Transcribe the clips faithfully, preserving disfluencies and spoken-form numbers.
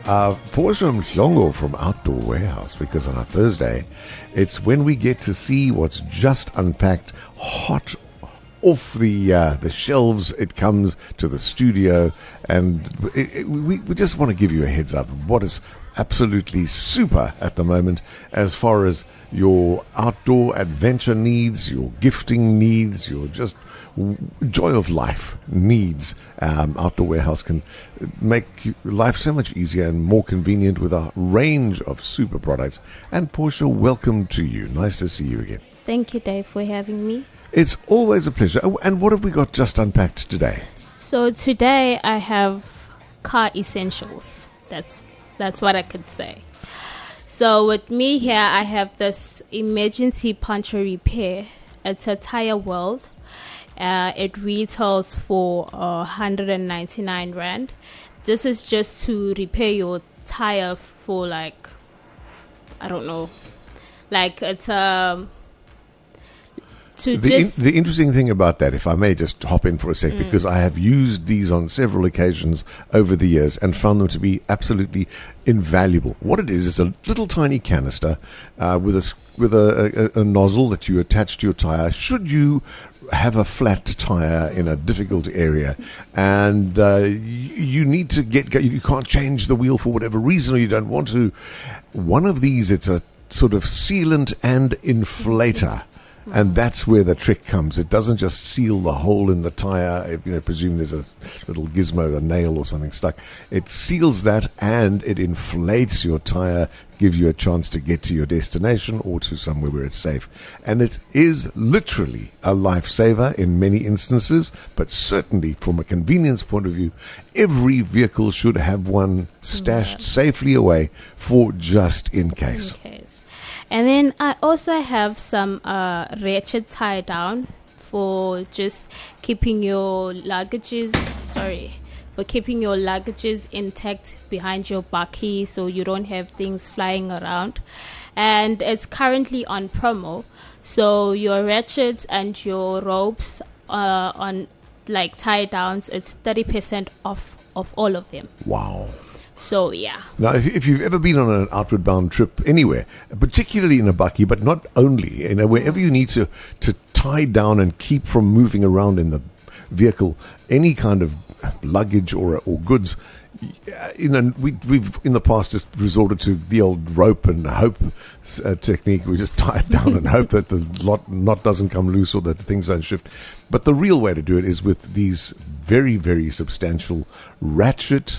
Uh, Portia Mhlongo from Outdoor Warehouse, because on a Thursday, it's when we get to see what's just unpacked, hot off the uh, the shelves. It comes to the studio, and it, it, we, we just want to give you a heads up of what is absolutely super at the moment as far as your outdoor adventure needs, your gifting needs, your just joy of life needs. Um, Outdoor Warehouse can make life so much easier and more convenient with a range of super products. And Portia, welcome to you. Nice to see you again. Thank you, Dave, for having me. It's always a pleasure. And what have we got just unpacked today? So today I have car essentials. That's that's what I could say. So with me here, I have this emergency puncture repair. It's a Tire World. Uh, it retails for uh, one hundred ninety-nine rand. This is just to repair your tire for like, I don't know, like it's um to the, just in, the interesting thing about that, if I may just hop in for a sec, mm. because I have used these on several occasions over the years and found them to be absolutely invaluable. What it is is a little tiny canister uh, with a with a, a, a nozzle that you attach to your tire. Should you have a flat tire in a difficult area and uh, you, you need to get, you can't change the wheel for whatever reason, or you don't want to, one of these, it's a sort of sealant and inflator. And that's where the trick comes. It doesn't just seal the hole in the tire. If, you know, presume there's a little gizmo, a nail or something stuck. It seals that, and it inflates your tire, gives you a chance to get to your destination or to somewhere where it's safe. And it is literally a lifesaver in many instances, but certainly from a convenience point of view, every vehicle should have one stashed yeah. safely away for just in case. In case. And then I also have some uh, ratchet tie down for just keeping your luggages, sorry, for keeping your luggages intact behind your bakkie so you don't have things flying around. And it's currently on promo. So your ratchets and your ropes uh, on like tie downs, it's thirty percent off of all of them. Wow. So, yeah. Now, if, if you've ever been on an outward bound trip anywhere, particularly in a bakkie, but not only, you know, wherever you need to, to tie down and keep from moving around in the vehicle any kind of luggage or or goods, you know, we, we've in the past just resorted to the old rope and hope uh, technique. We just tie it down and hope that the lot, knot doesn't come loose or that the things don't shift. But the real way to do it is with these very, very substantial ratchet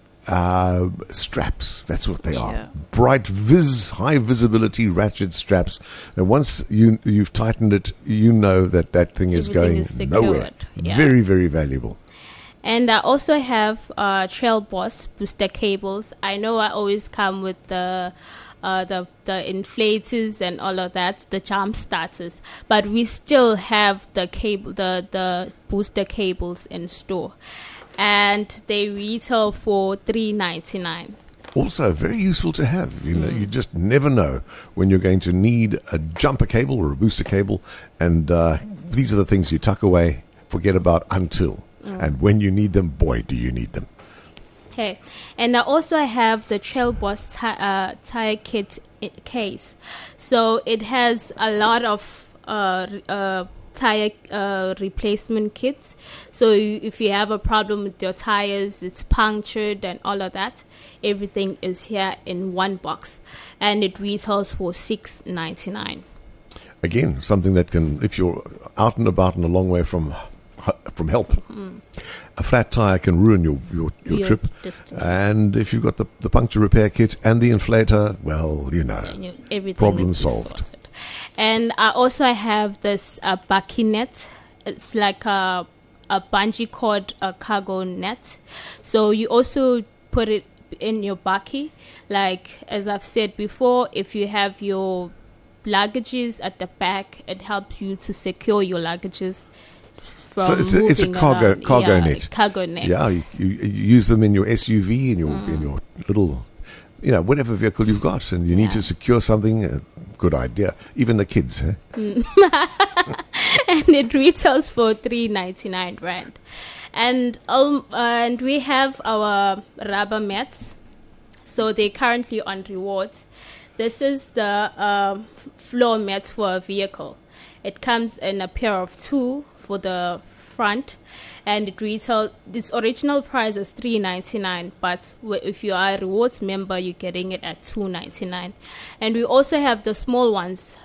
Uh, straps. That's what they yeah. are. Bright, vis, high visibility ratchet straps. And once you you've tightened it, you know that that thing is Everything going is nowhere. Yeah. Very, very valuable. And I also have uh, Trail Boss booster cables. I know I always come with the uh, the the inflators and all of that, the jump starters, but we still have the cable, the the booster cables in store. And they retail for three ninety-nine. Also, very useful to have. You know, mm. you just never know when you're going to need a jumper cable or a booster cable, and uh, these are the things you tuck away, forget about until, mm. and when you need them, boy, do you need them. Okay, and I also have the Trail Boss ti- uh, tire kit i- case. So it has a lot of uh, uh, tire uh, replacement kits. So you, if you have a problem with your tires, it's punctured and all of that, everything is here in one box, and it retails for six ninety-nine. Again, something that can, if you're out and about and a long way from from help, mm. a flat tire can ruin your your, your, your trip. Distance. And if you've got the, the puncture repair kit and the inflator, well, you know, you, problem solved. Sorted. And I also have this uh, bakkie net. It's like a, a bungee cord a cargo net. So you also put it in your bakkie. Like, as I've said before, if you have your luggages at the back, it helps you to secure your luggages. So it's a, it's a cargo around. cargo yeah, net. Cargo net. Yeah, you, you, you use them in your S U V, in your mm. in your little, you know, whatever vehicle you've got, and you yeah. need to secure something. Uh, good idea. Even the kids, huh? And it retails for three ninety nine rand. And um, and we have our rubber mats. So they're currently on rewards. This is the um, floor mat for a vehicle. It comes in a pair of two for the front, and it retail. This original price is three ninety nine, but w- if you are a rewards member, you're getting it at two ninety nine. And we also have the small ones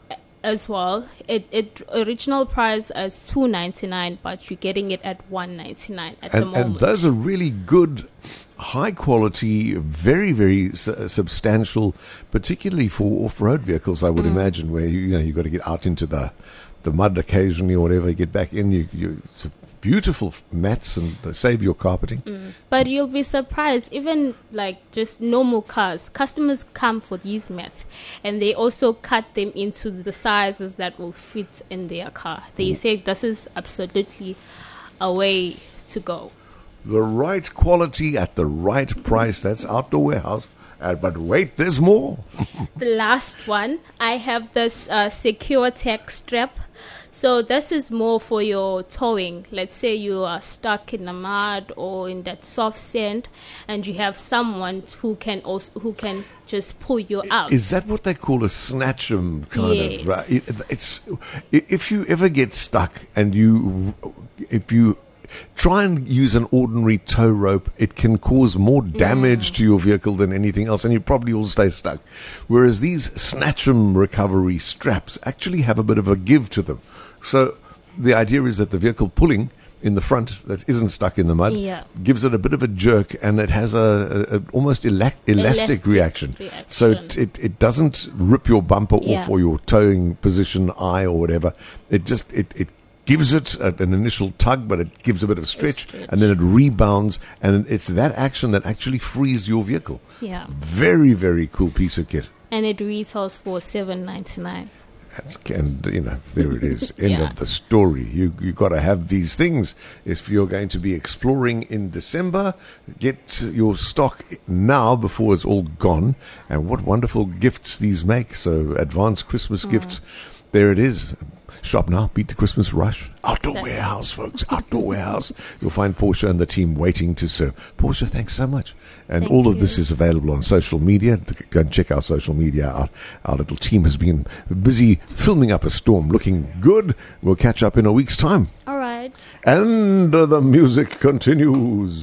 as well. It it original price is two ninety nine, but you're getting it at one ninety nine at and, the moment. And those are really good, high quality, very very su- substantial, particularly for off road vehicles. I would mm. imagine where you, you know you've got to get out into the the mud occasionally or whatever. You get back in, you you. It's a beautiful mats and they save your carpeting. Mm. But you'll be surprised, even like just normal cars, customers come for these mats and they also cut them into the sizes that will fit in their car. They mm. say this is absolutely a way to go. The right quality at the right price. That's Outdoor Warehouse. Uh, but wait, there's more. The last one, I have this uh, Secure Tech strap. So this is more for your towing. Let's say you are stuck in the mud or in that soft sand, and you have someone who can also who can just pull you out. Is that what they call a snatchem kind yes. of? Right? It, it's if you ever get stuck and you if you try and use an ordinary tow rope, it can cause more damage mm. to your vehicle than anything else, and you probably will stay stuck. Whereas these snatchem recovery straps actually have a bit of a give to them. So the idea is that the vehicle pulling in the front that isn't stuck in the mud yeah. gives it a bit of a jerk, and it has a, a, a almost elac- elastic, elastic reaction. reaction. So it, it it doesn't rip your bumper yeah. off or your towing position eye or whatever. It just it it gives it a, an initial tug, but it gives a bit of stretch, stretch, and then it rebounds, and it's that action that actually frees your vehicle. Yeah, very very cool piece of kit. And it retails for seven ninety nine. That's, and you know, there it is. End yeah. of the story. You you got to have these things if you're going to be exploring in December. Get your stock now before it's all gone. And what wonderful gifts these make! So advanced Christmas mm. gifts. There it is. Shop now, beat the Christmas rush. Outdoor That's Warehouse, folks. Outdoor Warehouse. You'll find Portia and the team waiting to serve. Portia, thanks so much. And Thank all of you. this is available on social media. Go and check our social media out. Our little team has been busy filming up a storm. Looking good. We'll catch up in a week's time. All right. And uh, the music continues.